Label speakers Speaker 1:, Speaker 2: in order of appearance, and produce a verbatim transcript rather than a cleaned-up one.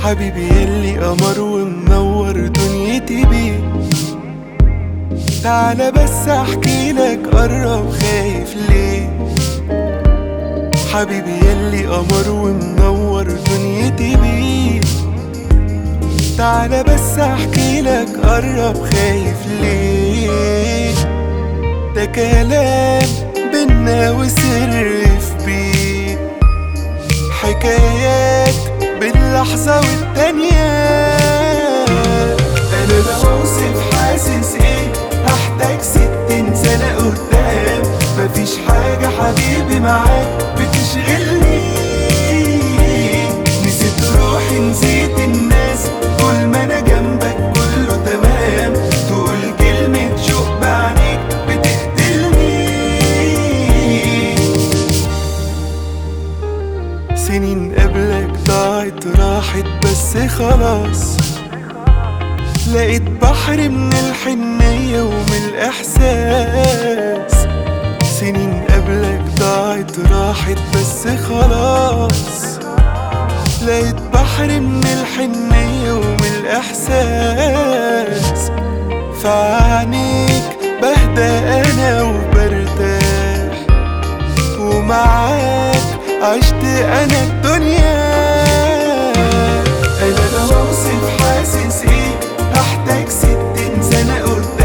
Speaker 1: حبيبي يلي قمر ومنور دنيتي بيه. تعالى بس احكي لك، قرب خايف ليه؟ حبيبي يلي قمر ومنور دنيتي بيه. تعالى بس احكي لك، قرب خايف ليه؟ ده كلام بينا وسر في بيه، حكايات باللحظة والتانية. أنا بوصف حاسس إيه، هحتاج ستين سنة قدام. مفيش حاجة حبيبي معاك بتشغلني، نسيت روحي نسيت الناس، طول ما أنا جنبك كله تمام. تقول كلمة شوق بعينيك بتقتلني. سنين قبلك ضاعت راحت بس خلاص، لقيت بحر من الحنية ومن الإحساس. سنين قبلك ضاعت راحت بس خلاص، لقيت بحر من الحنية ومن الإحساس. فعنيك بهدى أنا وبرتاح، ومعاك عشت أنا الدنيا. أنا بوصف حاسس إيه، هحتاج ستين سنة قدام.